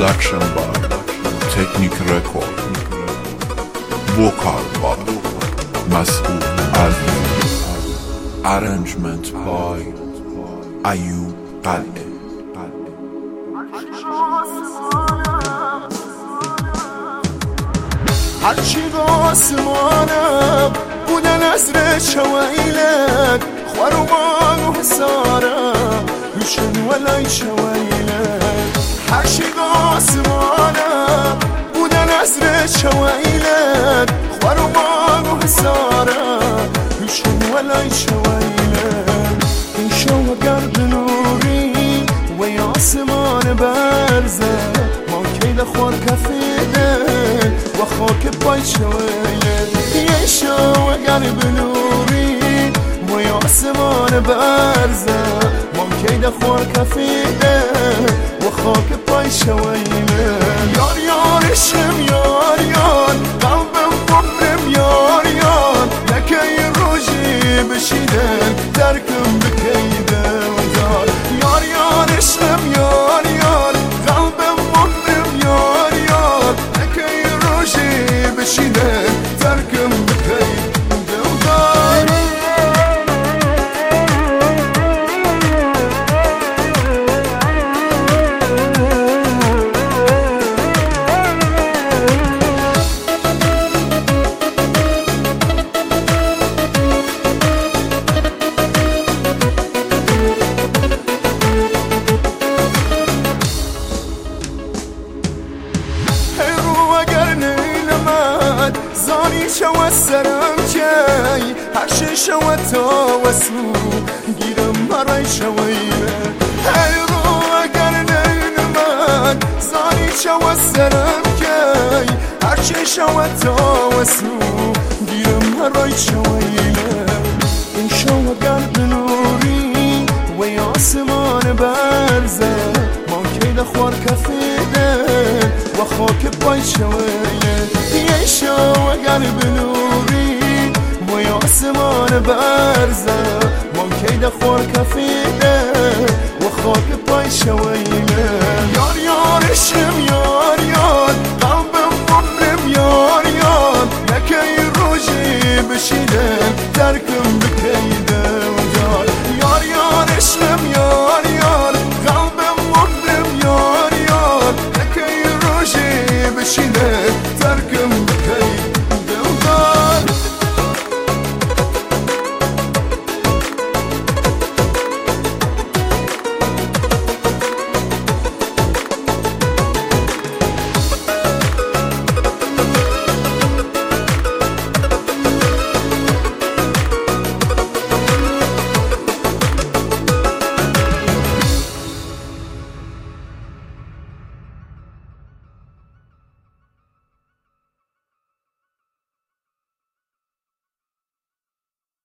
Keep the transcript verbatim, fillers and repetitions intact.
Production by Technic Record. Vocal by Masoud Aziz. Arrangement by Ayub Qal'e. هرچی با آسمانم بودن از رشویلک خواروان و حسارم هوشن ولای شویلک هرچی با آسمانم بودن از رشویلک خواروان و حسارم هوشن ولای شویلک این شو گرد نوری و آسمان برزه ما کیل خور کفیده و خاک پای شویه یه شو قلب نوری و آسمان برزه ممکنه خور کفیده و خاک پای شویه یار یارشم یار یار قلبم بمرم یار یار نکی روژی بشیدن ترکم بکیده دار یار یارشم یار یار قلبم بمرم یار یار نکی روژی بشیدن ترکم بکیده دار زانی شو سرم کی هر شو تا وسو گیرم مرای شویه هی رو اگر نین من زانی شو سرم کی هر شو تا وسو گیرم مرای شویه این شو قلب نوری و آسمان برزه ما کیل خور کفیده و خاک پای شویه یه شو قلب نوری و آسمان برزه ممکنه خور کفیده و خاک پای شویه یار یارشم